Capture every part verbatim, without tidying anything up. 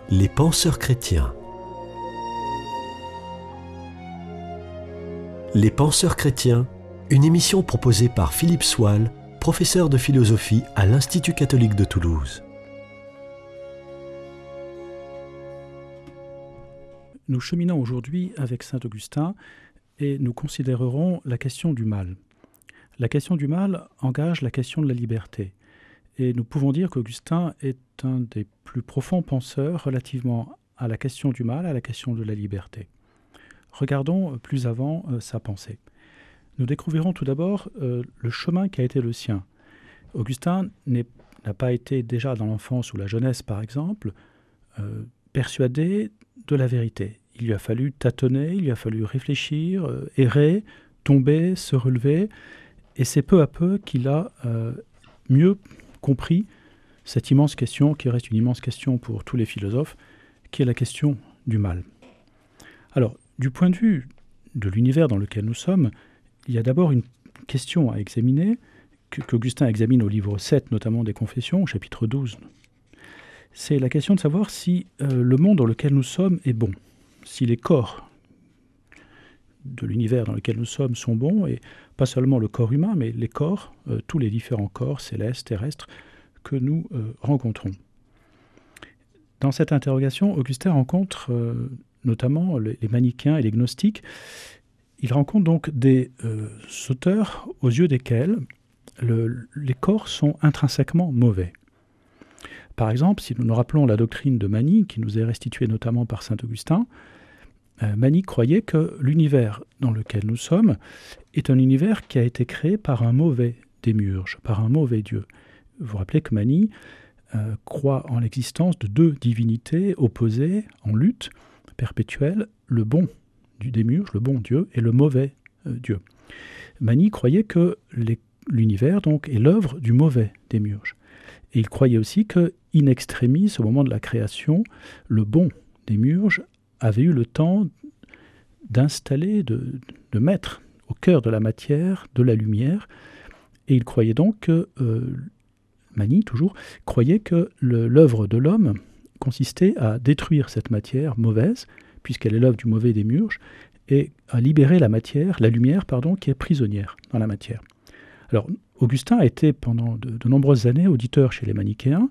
Les penseurs chrétiens. Les penseurs chrétiens, une émission proposée par Philippe Soile, professeur de philosophie à l'Institut catholique de Toulouse. Nous cheminons aujourd'hui avec saint Augustin et nous considérerons la question du mal. La question du mal engage la question de la liberté. Et nous pouvons dire qu'Augustin est un des plus profonds penseurs relativement à la question du mal, à la question de la liberté. Regardons plus avant euh, sa pensée. Nous découvrirons tout d'abord euh, le chemin qui a été le sien. Augustin n'est, n'a pas été déjà dans l'enfance ou la jeunesse, par exemple, euh, persuadé de la vérité. Il lui a fallu tâtonner, il lui a fallu réfléchir, euh, errer, tomber, se relever, et c'est peu à peu qu'il a euh, mieux compris cette immense question, qui reste une immense question pour tous les philosophes, qui est la question du mal. Alors, du point de vue de l'univers dans lequel nous sommes, il y a d'abord une question à examiner, que, qu'Augustin examine au livre sept, notamment des Confessions, au chapitre douze. C'est la question de savoir si euh, le monde dans lequel nous sommes est bon, si les corps de l'univers dans lequel nous sommes sont bons, et pas seulement le corps humain, mais les corps, euh, tous les différents corps célestes, terrestres, que nous euh, rencontrons. Dans cette interrogation, Augustin rencontre euh, notamment les, les manichéens et les gnostiques. Il rencontre donc des euh, auteurs aux yeux desquels le, les corps sont intrinsèquement mauvais. Par exemple, si nous nous rappelons la doctrine de Mani, qui nous est restituée notamment par saint Augustin, euh, Mani croyait que l'univers dans lequel nous sommes est un univers qui a été créé par un mauvais démiurge, par un mauvais Dieu. Vous vous rappelez que Mani euh, croit en l'existence de deux divinités opposées, en lutte perpétuelle, le bon du démiurge, le bon Dieu, et le mauvais euh, Dieu. Mani croyait que les, l'univers donc est l'œuvre du mauvais démiurge. Et il croyait aussi que, in extremis, au moment de la création, le bon démiurge avait eu le temps d'installer, de, de mettre au cœur de la matière de la lumière, et il croyait donc que, euh, Mani toujours, croyait que le, l'œuvre de l'homme consistait à détruire cette matière mauvaise, puisqu'elle est l'œuvre du mauvais démiurge, et à libérer la matière, la lumière, pardon, qui est prisonnière dans la matière. Alors, Augustin a été pendant de, de nombreuses années auditeur chez les manichéens,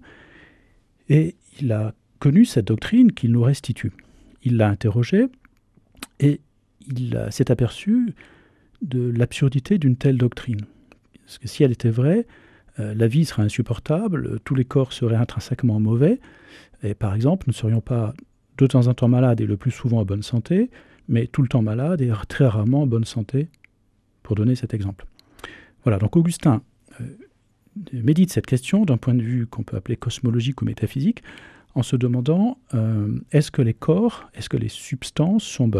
et il a connu cette doctrine qu'il nous restitue. Il l'a interrogée, et il a, s'est aperçu de l'absurdité d'une telle doctrine. Parce que si elle était vraie, euh, la vie serait insupportable, tous les corps seraient intrinsèquement mauvais, et par exemple, nous ne serions pas de temps en temps malades et le plus souvent en bonne santé, mais tout le temps malades et très rarement en bonne santé, pour donner cet exemple. Voilà, donc Augustin euh, médite cette question d'un point de vue qu'on peut appeler cosmologique ou métaphysique, en se demandant euh, est-ce que les corps, est-ce que les substances sont bonnes ?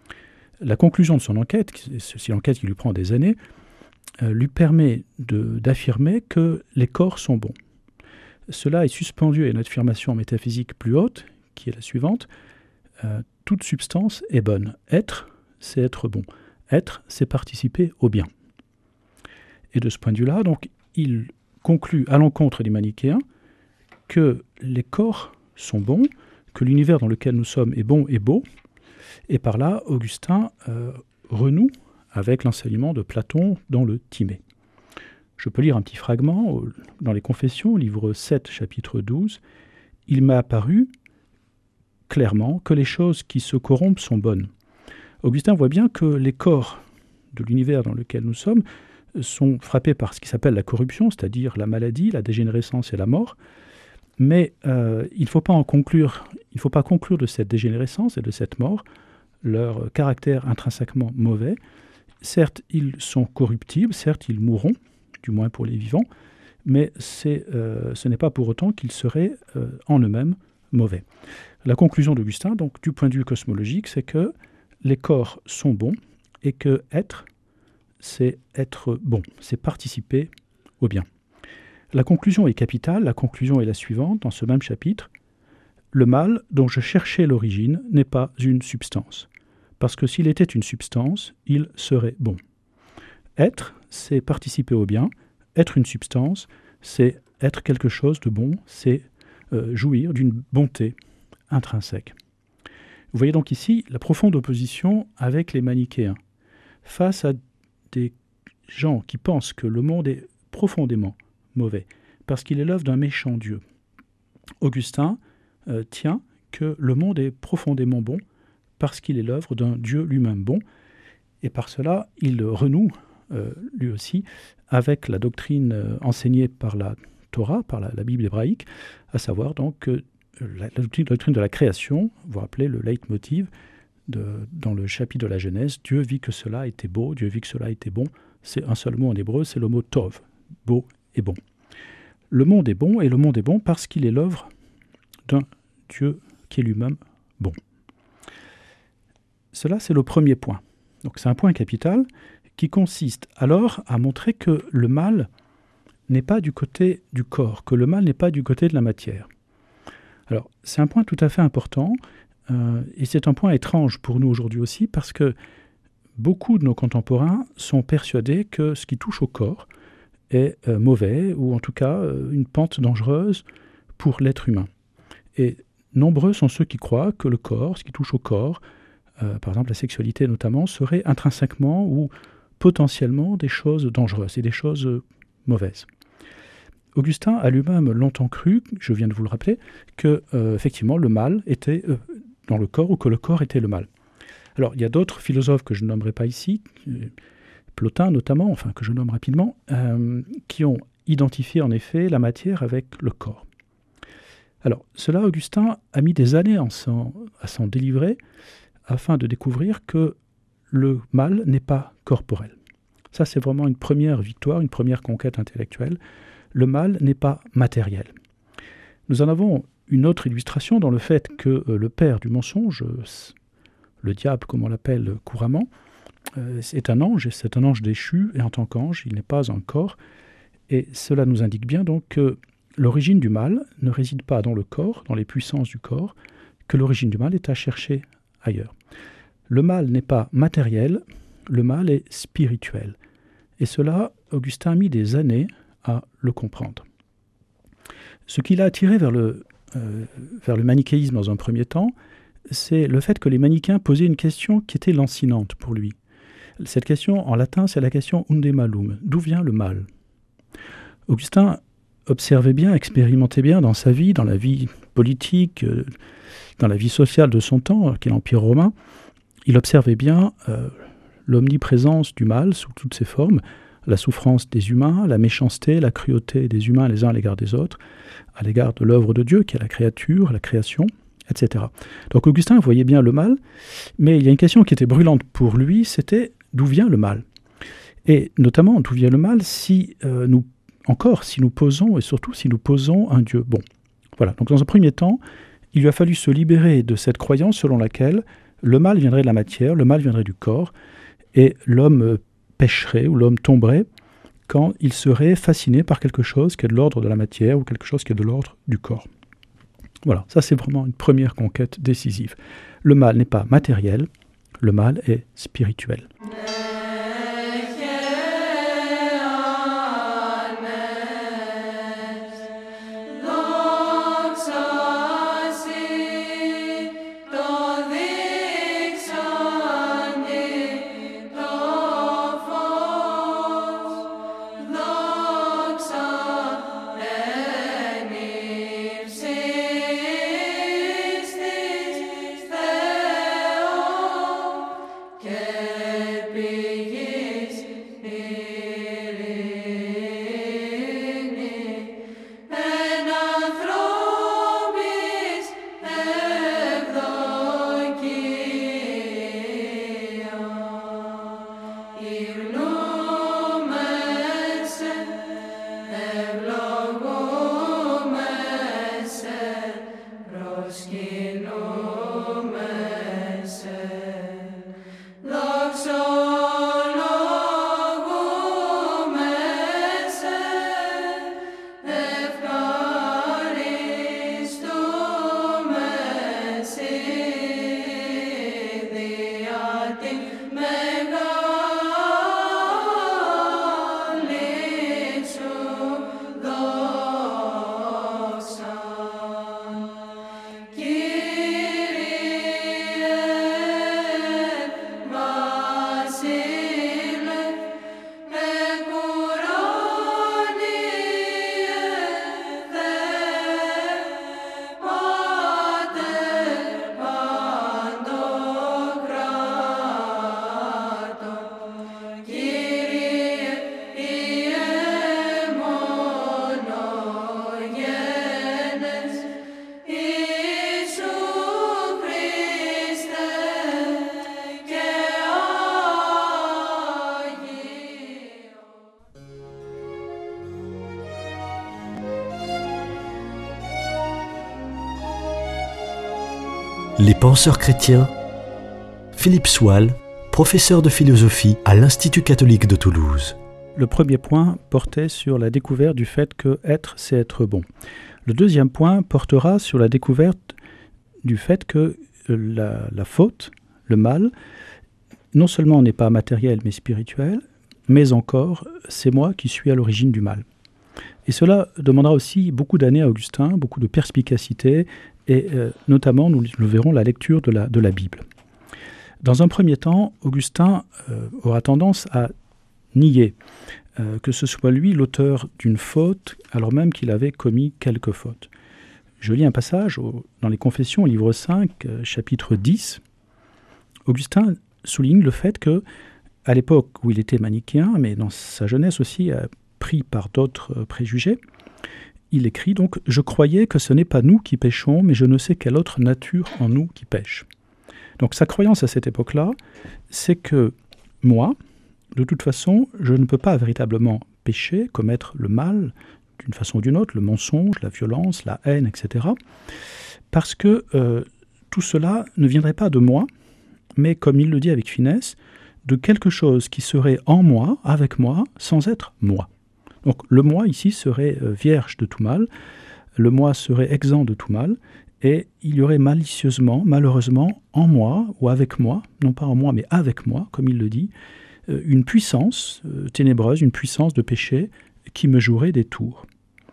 La conclusion de son enquête, c'est l'enquête qui lui prend des années, euh, lui permet de, d'affirmer que les corps sont bons. Cela est suspendu à une affirmation métaphysique plus haute, qui est la suivante. Euh, toute substance est bonne. Être, c'est être bon. Être, c'est participer au bien. Et de ce point de vue-là, donc, il conclut à l'encontre des manichéens que les corps sont bons, que l'univers dans lequel nous sommes est bon et beau, et par là, Augustin euh, renoue avec l'enseignement de Platon dans le Timée. Je peux lire un petit fragment dans les Confessions, livre sept, chapitre douze. « Il m'a apparu clairement que les choses qui se corrompent sont bonnes. » Augustin voit bien que les corps de l'univers dans lequel nous sommes sont frappés par ce qui s'appelle la corruption, c'est-à-dire la maladie, la dégénérescence et la mort. Mais euh, il ne faut pas en conclure, il ne faut pas conclure de cette dégénérescence et de cette mort leur caractère intrinsèquement mauvais. Certes, ils sont corruptibles, certes, ils mourront, du moins pour les vivants, mais c'est, euh, ce n'est pas pour autant qu'ils seraient euh, en eux-mêmes mauvais. La conclusion d'Augustin, donc, du point de vue cosmologique, c'est que les corps sont bons et que être, c'est être bon, c'est participer au bien. La conclusion est capitale, la conclusion est la suivante, dans ce même chapitre. Le mal dont je cherchais l'origine n'est pas une substance, parce que s'il était une substance, il serait bon. Être, c'est participer au bien. Être une substance, c'est être quelque chose de bon, c'est euh, jouir d'une bonté intrinsèque. Vous voyez donc ici la profonde opposition avec les manichéens. Face à des gens qui pensent que le monde est profondément mauvais, parce qu'il est l'œuvre d'un méchant Dieu, Augustin euh, tient que le monde est profondément bon, parce qu'il est l'œuvre d'un Dieu lui-même bon, et par cela, il renoue, euh, lui aussi, avec la doctrine euh, enseignée par la Torah, par la, la Bible hébraïque, à savoir donc que la, la, doctrine, la doctrine de la création, vous vous rappelez le leitmotiv de, dans le chapitre de la Genèse, Dieu vit que cela était beau, Dieu vit que cela était bon, c'est un seul mot en hébreu, c'est le mot tov, beau et bon. Le monde est bon, et le monde est bon parce qu'il est l'œuvre d'un Dieu qui est lui-même bon. Cela, c'est le premier point. Donc c'est un point capital qui consiste alors à montrer que le mal n'est pas du côté du corps, que le mal n'est pas du côté de la matière. Alors c'est un point tout à fait important, euh, et c'est un point étrange pour nous aujourd'hui aussi, parce que beaucoup de nos contemporains sont persuadés que ce qui touche au corps est euh, mauvais, ou en tout cas euh, une pente dangereuse pour l'être humain. Et nombreux sont ceux qui croient que le corps, ce qui touche au corps, euh, par exemple la sexualité notamment, serait intrinsèquement ou potentiellement des choses dangereuses et des choses euh, mauvaises. Augustin a lui-même longtemps cru, je viens de vous le rappeler, que euh, effectivement le mal était euh, dans le corps, ou que le corps était le mal. Alors il y a d'autres philosophes que je ne nommerai pas ici, euh, Plotin notamment, enfin que je nomme rapidement, euh, qui ont identifié en effet la matière avec le corps. Alors cela, Augustin a mis des années en s'en, à s'en délivrer, afin de découvrir que le mal n'est pas corporel. Ça, c'est vraiment une première victoire, une première conquête intellectuelle. Le mal n'est pas matériel. Nous en avons une autre illustration dans le fait que euh, le père du mensonge, euh, le diable comme on l'appelle couramment, euh, c'est un ange, et c'est un ange déchu, et en tant qu'ange, il n'est pas un corps. Et cela nous indique bien donc que l'origine du mal ne réside pas dans le corps, dans les puissances du corps, que l'origine du mal est à chercher ailleurs. Le mal n'est pas matériel, le mal est spirituel. Et cela, Augustin a mis des années à le comprendre. Ce qui l'a attiré vers le, euh, vers le manichéisme dans un premier temps, c'est le fait que les manichéens posaient une question qui était lancinante pour lui. Cette question, en latin, c'est la question unde malum, d'où vient le mal? Augustin observait bien, expérimentait bien dans sa vie, dans la vie politique, euh, dans la vie sociale de son temps, qui est l'Empire romain, il observait bien euh, l'omniprésence du mal sous toutes ses formes, la souffrance des humains, la méchanceté, la cruauté des humains les uns à l'égard des autres, à l'égard de l'œuvre de Dieu, qui est la créature, la création, et cetera. Donc Augustin voyait bien le mal, mais il y a une question qui était brûlante pour lui, c'était d'où vient le mal? Et notamment, d'où vient le mal si euh, nous, encore, si nous posons, et surtout si nous posons un Dieu bon. Voilà, donc dans un premier temps, il lui a fallu se libérer de cette croyance selon laquelle le mal viendrait de la matière, le mal viendrait du corps, et l'homme pécherait ou l'homme tomberait quand il serait fasciné par quelque chose qui est de l'ordre de la matière ou quelque chose qui est de l'ordre du corps. Voilà, ça c'est vraiment une première conquête décisive. Le mal n'est pas matériel, le mal est spirituel. Be Les penseurs chrétiens. Philippe Soile, professeur de philosophie à l'Institut catholique de Toulouse. Le premier point portait sur la découverte du fait que être, c'est être bon. Le deuxième point portera sur la découverte du fait que la, la faute, le mal, non seulement n'est pas matériel mais spirituel, mais encore, c'est moi qui suis à l'origine du mal. Et cela demandera aussi beaucoup d'années à Augustin, beaucoup de perspicacité, et euh, notamment, nous le verrons, la lecture de la, de la Bible. Dans un premier temps, Augustin euh, aura tendance à nier euh, que ce soit lui l'auteur d'une faute, alors même qu'il avait commis quelques fautes. Je lis un passage au, dans les Confessions, livre cinq, euh, chapitre dix. Augustin souligne le fait que, à l'époque où il était manichéen, mais dans sa jeunesse aussi, euh, pris par d'autres euh, préjugés, il écrit donc « Je croyais que ce n'est pas nous qui péchons, mais je ne sais quelle autre nature en nous qui pêche. » Donc sa croyance à cette époque-là, c'est que moi, de toute façon, je ne peux pas véritablement pécher, commettre le mal d'une façon ou d'une autre, le mensonge, la violence, la haine, et cetera, parce que euh, tout cela ne viendrait pas de moi, mais comme il le dit avec finesse, de quelque chose qui serait en moi, avec moi, sans être moi. Donc le moi ici serait euh, vierge de tout mal, le moi serait exempt de tout mal, et il y aurait malicieusement, malheureusement, en moi, ou avec moi, non pas en moi, mais avec moi, comme il le dit, euh, une puissance euh, ténébreuse, une puissance de péché qui me jouerait des tours.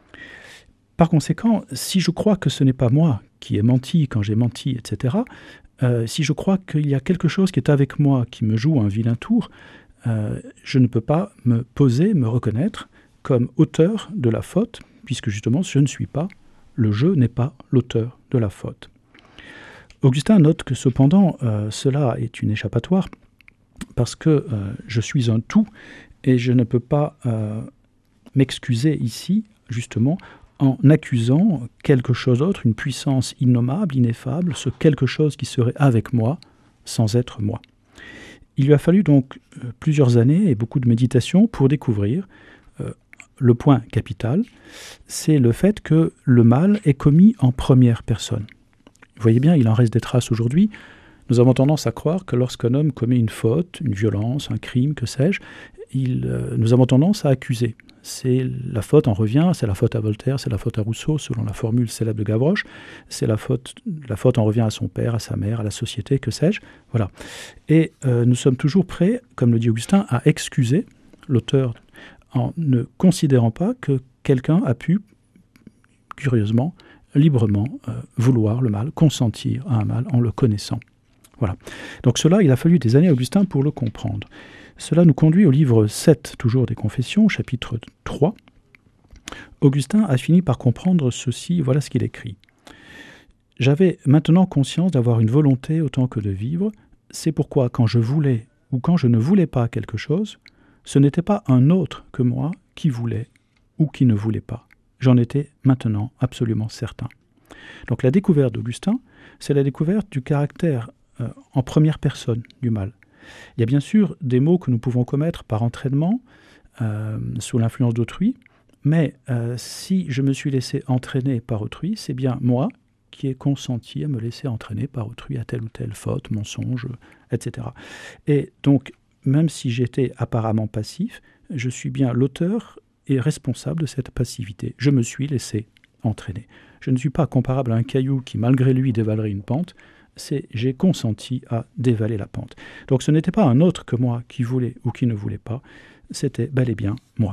Par conséquent, si je crois que ce n'est pas moi qui ai menti quand j'ai menti, et cetera, Euh, si je crois qu'il y a quelque chose qui est avec moi, qui me joue un vilain tour, euh, je ne peux pas me poser, me reconnaître comme auteur de la faute, puisque justement je ne suis pas, le je n'est pas l'auteur de la faute. Augustin note que cependant euh, cela est une échappatoire, parce que euh, je suis un tout, et je ne peux pas euh, m'excuser ici, justement, en accusant quelque chose d'autre, une puissance innommable, ineffable, ce quelque chose qui serait avec moi, sans être moi. Il lui a fallu donc euh, plusieurs années et beaucoup de méditation pour découvrir euh, le point capital, c'est le fait que le mal est commis en première personne. Vous voyez bien, il en reste des traces aujourd'hui. Nous avons tendance à croire que lorsqu'un homme commet une faute, une violence, un crime, que sais-je, il, euh, nous avons tendance à accuser. C'est la faute en revient, c'est la faute à Voltaire, c'est la faute à Rousseau, selon la formule célèbre de Gavroche, c'est la faute, la faute en revient à son père, à sa mère, à la société, que sais-je. Voilà. Et euh, nous sommes toujours prêts, comme le dit Augustin, à excuser l'auteur en ne considérant pas que quelqu'un a pu, curieusement, librement, euh, vouloir le mal, consentir à un mal en le connaissant. Voilà. Donc cela, il a fallu des années à Augustin pour le comprendre. Cela nous conduit au livre sept, toujours des Confessions, chapitre trois. Augustin a fini par comprendre ceci, voilà ce qu'il écrit. « J'avais maintenant conscience d'avoir une volonté autant que de vivre, c'est pourquoi quand je voulais ou quand je ne voulais pas quelque chose, ce n'était pas un autre que moi qui voulait ou qui ne voulait pas. J'en étais maintenant absolument certain. » Donc la découverte d'Augustin, c'est la découverte du caractère euh, en première personne du mal. Il y a bien sûr des maux que nous pouvons commettre par entraînement, euh, sous l'influence d'autrui, mais euh, si je me suis laissé entraîner par autrui, c'est bien moi qui ai consenti à me laisser entraîner par autrui à telle ou telle faute, mensonge, et cetera. Et donc, même si j'étais apparemment passif, je suis bien l'auteur et responsable de cette passivité. Je me suis laissé entraîner. Je ne suis pas comparable à un caillou qui, malgré lui, dévalerait une pente, c'est j'ai consenti à dévaler la pente. Donc ce n'était pas un autre que moi qui voulait ou qui ne voulait pas, c'était bel et bien moi.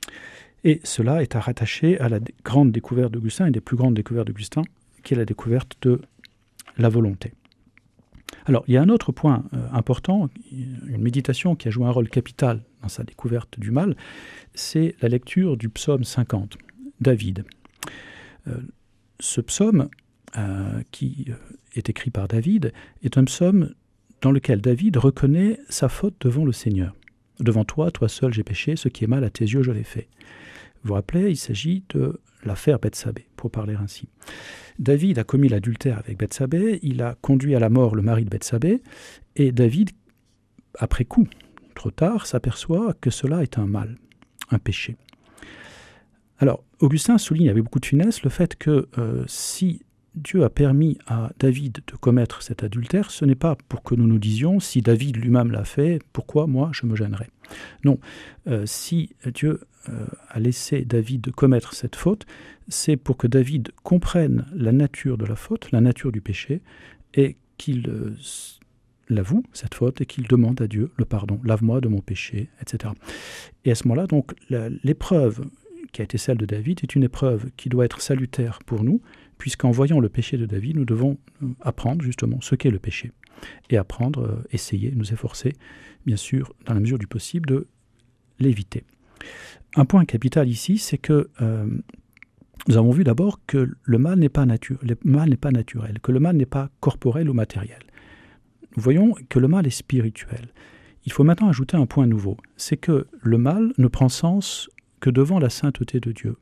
Et cela est à rattacher à la grande découverte d'Augustin, une des plus grandes découvertes d'Augustin, qui est la découverte de la volonté. Alors, il y a un autre point euh, important, une méditation qui a joué un rôle capital dans sa découverte du mal, c'est la lecture du psaume cinquante, David. Euh, ce psaume, euh, qui est écrit par David, est un psaume dans lequel David reconnaît sa faute devant le Seigneur. « Devant toi, toi seul j'ai péché, ce qui est mal à tes yeux je l'ai fait. » Vous vous rappelez, il s'agit de l'affaire Bethsabée, pour parler ainsi. David a commis l'adultère avec Bethsabée, il a conduit à la mort le mari de Bethsabée, et David, après coup, trop tard, s'aperçoit que cela est un mal, un péché. Alors, Augustin souligne avec beaucoup de finesse le fait que euh, si Dieu a permis à David de commettre cet adultère, ce n'est pas pour que nous nous disions, si David lui-même l'a fait, pourquoi moi je me gênerais? Non, euh, si Dieu euh, a laissé David commettre cette faute, c'est pour que David comprenne la nature de la faute, la nature du péché, et qu'il euh, l'avoue, cette faute, et qu'il demande à Dieu le pardon. Lave-moi de mon péché, et cetera. Et à ce moment-là, donc, la, l'épreuve qui a été celle de David est une épreuve qui doit être salutaire pour nous, puisqu'en voyant le péché de David, nous devons apprendre justement ce qu'est le péché. Et apprendre, euh, essayer, nous efforcer, bien sûr, dans la mesure du possible, de l'éviter. Un point capital ici, c'est que euh, nous avons vu d'abord que le mal n'est pas, natu- le mal n'est pas naturel, que le mal n'est pas corporel ou matériel. Nous voyons que le mal est spirituel. Il faut maintenant ajouter un point nouveau, c'est que le mal ne prend sens que devant la sainteté de Dieu.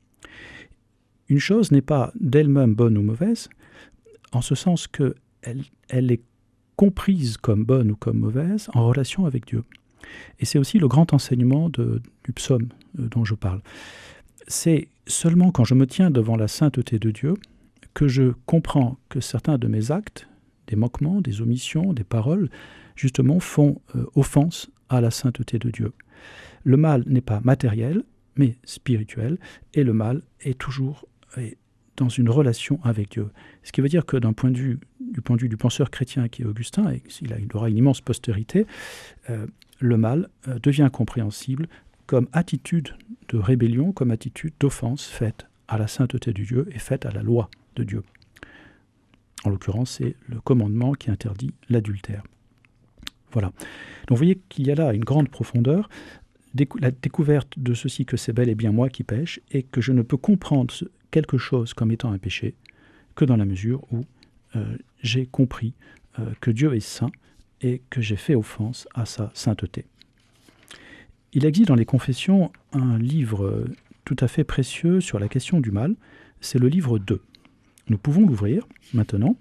Une chose n'est pas d'elle-même bonne ou mauvaise, en ce sens qu'elle elle est comprise comme bonne ou comme mauvaise en relation avec Dieu. Et c'est aussi le grand enseignement de, du psaume euh, dont je parle. C'est seulement quand je me tiens devant la sainteté de Dieu que je comprends que certains de mes actes, des manquements, des omissions, des paroles, justement font euh, offense à la sainteté de Dieu. Le mal n'est pas matériel, mais spirituel, et le mal est toujours est dans une relation avec Dieu. Ce qui veut dire que d'un point de vue, du point de vue du penseur chrétien qui est Augustin, et il, a, il aura une immense postérité, euh, le mal euh, devient compréhensible comme attitude de rébellion, comme attitude d'offense faite à la sainteté de Dieu et faite à la loi de Dieu. En l'occurrence, c'est le commandement qui interdit l'adultère. Voilà. Donc vous voyez qu'il y a là une grande profondeur, la découverte de ceci que c'est bel et bien moi qui pêche, et que je ne peux comprendre quelque chose comme étant un péché que dans la mesure où euh, j'ai compris euh, que Dieu est saint et que j'ai fait offense à sa sainteté. Il existe dans les Confessions un livre tout à fait précieux sur la question du mal, c'est le livre deux. Nous pouvons l'ouvrir maintenant.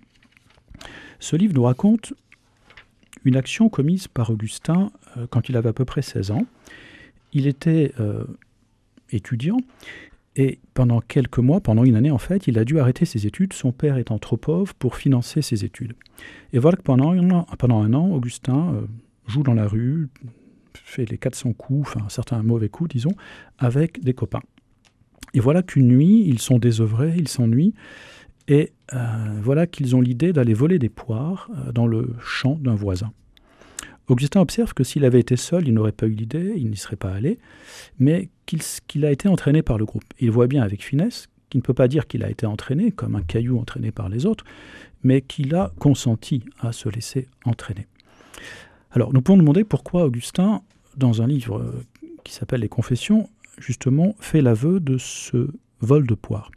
Ce livre nous raconte une action commise par Augustin euh, quand il avait à peu près seize ans. Il était euh, étudiant et pendant quelques mois, pendant une année en fait, il a dû arrêter ses études, son père étant trop pauvre pour financer ses études. Et voilà que pendant un an, pendant un an Augustin euh, joue dans la rue, fait les quatre cents coups, enfin certains mauvais coups disons, avec des copains. Et voilà qu'une nuit, ils sont désœuvrés, ils s'ennuient, et euh, voilà qu'ils ont l'idée d'aller voler des poires euh, dans le champ d'un voisin. Augustin observe que s'il avait été seul, il n'aurait pas eu l'idée, il n'y serait pas allé, mais qu'il, qu'il a été entraîné par le groupe. Il voit bien avec finesse qu'il ne peut pas dire qu'il a été entraîné, comme un caillou entraîné par les autres, mais qu'il a consenti à se laisser entraîner. Alors, nous pouvons nous demander pourquoi Augustin, dans un livre qui s'appelle « Les Confessions », justement, fait l'aveu de ce vol de poires.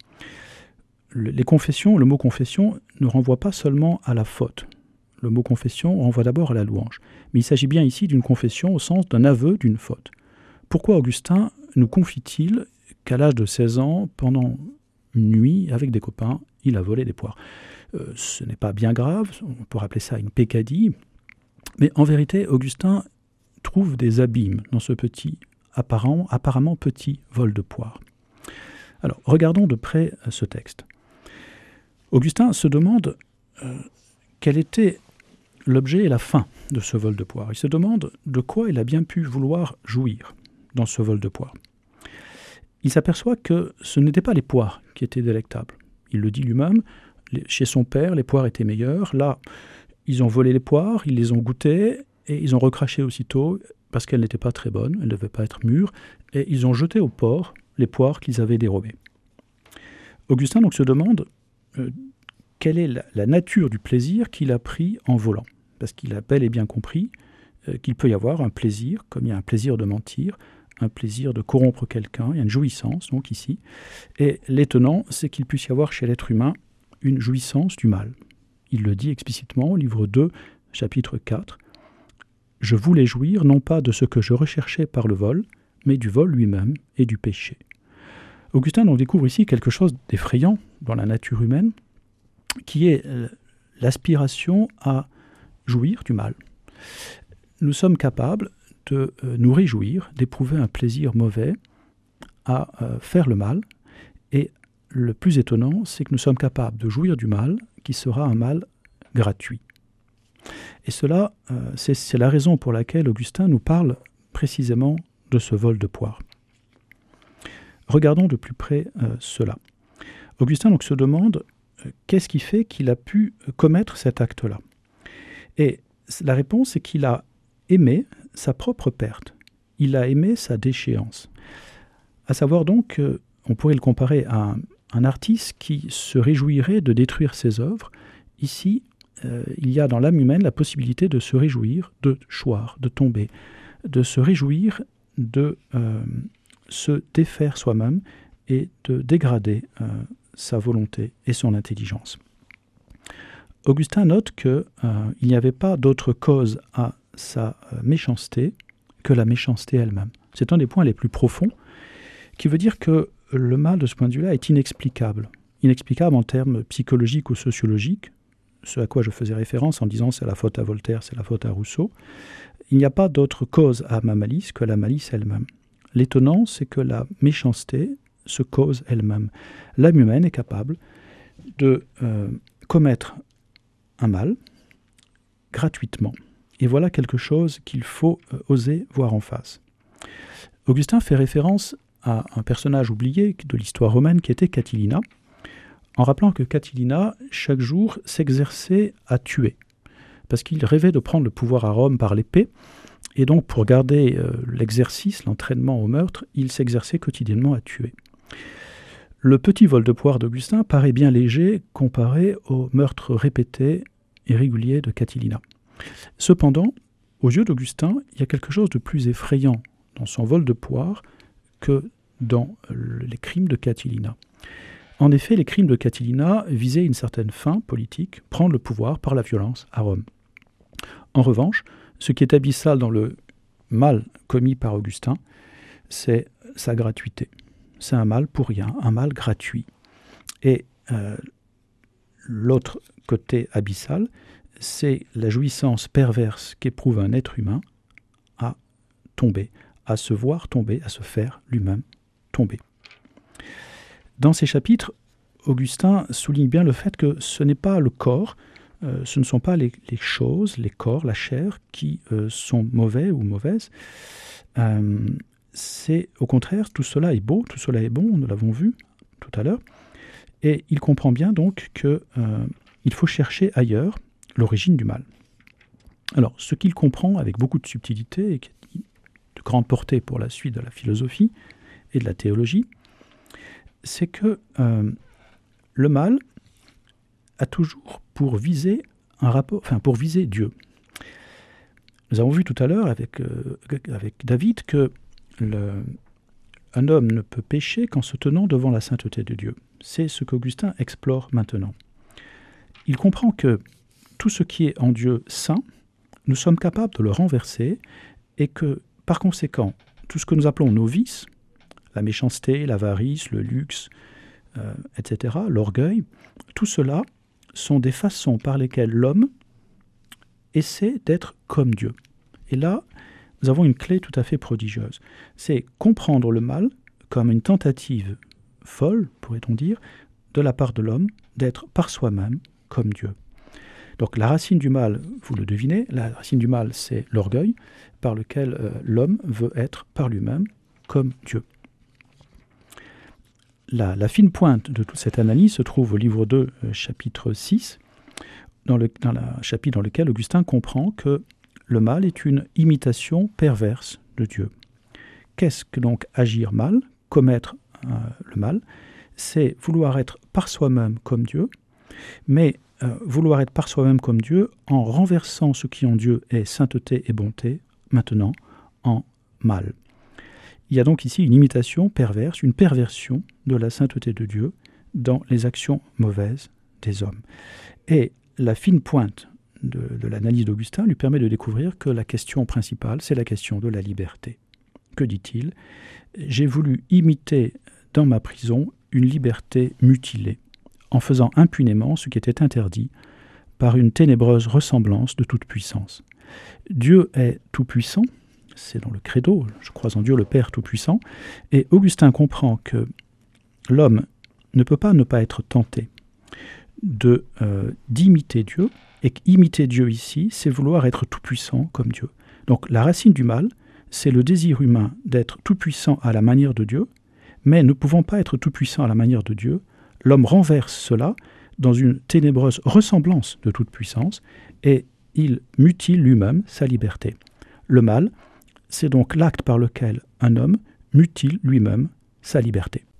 Le, les confessions, le mot « confession » ne renvoie pas seulement à la faute. Le mot « confession » renvoie d'abord à la louange. Mais il s'agit bien ici d'une confession au sens d'un aveu d'une faute. Pourquoi Augustin nous confie-t-il qu'à l'âge de seize ans, pendant une nuit, avec des copains, il a volé des poires? euh, Ce n'est pas bien grave, on peut appeler ça une peccadille, mais en vérité, Augustin trouve des abîmes dans ce petit, apparent, apparemment petit vol de poires. Alors, regardons de près ce texte. Augustin se demande euh, quel était l'objet et la fin de ce vol de poires. Il se demande de quoi il a bien pu vouloir jouir dans ce vol de poires. Il s'aperçoit que ce n'étaient pas les poires qui étaient délectables. Il le dit lui-même, les, chez son père, les poires étaient meilleures. Là, ils ont volé les poires, ils les ont goûtées et ils ont recraché aussitôt parce qu'elles n'étaient pas très bonnes, elles ne devaient pas être mûres, et ils ont jeté au porc les poires qu'ils avaient dérobées. Augustin donc se demande euh, quelle est la, la nature du plaisir qu'il a pris en volant. Parce qu'il a bel et bien compris euh, qu'il peut y avoir un plaisir, comme il y a un plaisir de mentir, un plaisir de corrompre quelqu'un, il y a une jouissance donc ici. Et l'étonnant, c'est qu'il puisse y avoir chez l'être humain une jouissance du mal. Il le dit explicitement au livre deux, chapitre quatre. « Je voulais jouir non pas de ce que je recherchais par le vol, mais du vol lui-même et du péché. » Augustin donc découvre ici quelque chose d'effrayant dans la nature humaine, qui est l'aspiration à jouir du mal. Nous sommes capables de euh, nous réjouir, d'éprouver un plaisir mauvais à euh, faire le mal, et le plus étonnant, c'est que nous sommes capables de jouir du mal, qui sera un mal gratuit. Et cela, euh, c'est, c'est la raison pour laquelle Augustin nous parle précisément de ce vol de poire. Regardons de plus près euh, cela. Augustin donc se demande euh, qu'est-ce qui fait qu'il a pu commettre cet acte-là. Et la réponse est qu'il a aimé sa propre perte. Il a aimé sa déchéance. À savoir donc, euh, on pourrait le comparer à un, un artiste qui se réjouirait de détruire ses œuvres. Ici, euh, il y a dans l'âme humaine la possibilité de se réjouir, de choir, de tomber, de se réjouir de euh, se défaire soi-même et de dégrader euh, sa volonté et son intelligence. Augustin note qu'il euh, n'y avait pas d'autre cause à sa euh, méchanceté que la méchanceté elle-même. C'est un des points les plus profonds, qui veut dire que le mal, de ce point de vue-là, est inexplicable. Inexplicable en termes psychologiques ou sociologiques, ce à quoi je faisais référence en disant c'est la faute à Voltaire, c'est la faute à Rousseau. Il n'y a pas d'autre cause à ma malice que la malice elle-même. L'étonnant, c'est que la méchanceté se cause elle-même. L'âme humaine est capable de euh, commettre un mal gratuitement. Et voilà quelque chose qu'il faut euh, oser voir en face. Augustin fait référence à un personnage oublié de l'histoire romaine qui était Catilina, en rappelant que Catilina, chaque jour, s'exerçait à tuer, parce qu'il rêvait de prendre le pouvoir à Rome par l'épée, et donc pour garder euh, l'exercice, l'entraînement au meurtre, il s'exerçait quotidiennement à tuer. Le petit vol de poire d'Augustin paraît bien léger comparé au meurtre répété et régulier de Catilina. Cependant, aux yeux d'Augustin, il y a quelque chose de plus effrayant dans son vol de poire que dans les crimes de Catilina. En effet, les crimes de Catilina visaient une certaine fin politique, prendre le pouvoir par la violence à Rome. En revanche, ce qui est abyssal dans le mal commis par Augustin, c'est sa gratuité. C'est un mal pour rien, un mal gratuit. Et euh, l'autre côté abyssal, c'est la jouissance perverse qu'éprouve un être humain à tomber, à se voir tomber, à se faire lui-même tomber. Dans ces chapitres, Augustin souligne bien le fait que ce n'est pas le corps, euh, ce ne sont pas les, les choses, les corps, la chair qui euh, sont mauvais ou mauvaises. Euh, c'est au contraire, tout cela est beau, tout cela est bon, nous l'avons vu tout à l'heure. Et il comprend bien donc qu'il euh, faut chercher ailleurs l'origine du mal. Alors, ce qu'il comprend avec beaucoup de subtilité et qui est de grande portée pour la suite de la philosophie et de la théologie, c'est que euh, le mal a toujours pour viser un rapport, enfin pour viser Dieu. Nous avons vu tout à l'heure avec, euh, avec David que le, un homme ne peut pécher qu'en se tenant devant la sainteté de Dieu. C'est ce qu'Augustin explore maintenant. Il comprend que tout ce qui est en Dieu saint, nous sommes capables de le renverser et que, par conséquent, tout ce que nous appelons nos vices, la méchanceté, l'avarice, le luxe, euh, et cetera, l'orgueil, tout cela sont des façons par lesquelles l'homme essaie d'être comme Dieu. Et là, nous avons une clé tout à fait prodigieuse. C'est comprendre le mal comme une tentative folle, pourrait-on dire, de la part de l'homme d'être par soi-même comme Dieu. Donc la racine du mal, vous le devinez, la racine du mal, c'est l'orgueil, par lequel euh, l'homme veut être par lui-même comme Dieu. La, la fine pointe de toute cette analyse se trouve au livre deux, euh, chapitre six, dans le dans la, chapitre dans lequel Augustin comprend que le mal est une imitation perverse de Dieu. Qu'est-ce que donc agir mal, commettre euh, le mal? C'est vouloir être par soi-même comme Dieu, mais euh, vouloir être par soi-même comme Dieu en renversant ce qui en Dieu est sainteté et bonté, maintenant en mal. Il y a donc ici une imitation perverse, une perversion de la sainteté de Dieu dans les actions mauvaises des hommes. Et la fine pointe de, de l'analyse d'Augustin lui permet de découvrir que la question principale, c'est la question de la liberté. Que dit-il? J'ai voulu imiter dans ma prison une liberté mutilée, en faisant impunément ce qui était interdit par une ténébreuse ressemblance de toute puissance. Dieu est tout-puissant, c'est dans le credo, je crois en Dieu le Père tout-puissant, et Augustin comprend que l'homme ne peut pas ne pas être tenté de, euh, d'imiter Dieu, et qu'imiter Dieu ici, c'est vouloir être tout-puissant comme Dieu. Donc la racine du mal, c'est le désir humain d'être tout-puissant à la manière de Dieu, mais ne pouvant pas être tout-puissant à la manière de Dieu, l'homme renverse cela dans une ténébreuse ressemblance de toute puissance, et il mutile lui-même sa liberté. Le mal, c'est donc l'acte par lequel un homme mutile lui-même sa liberté.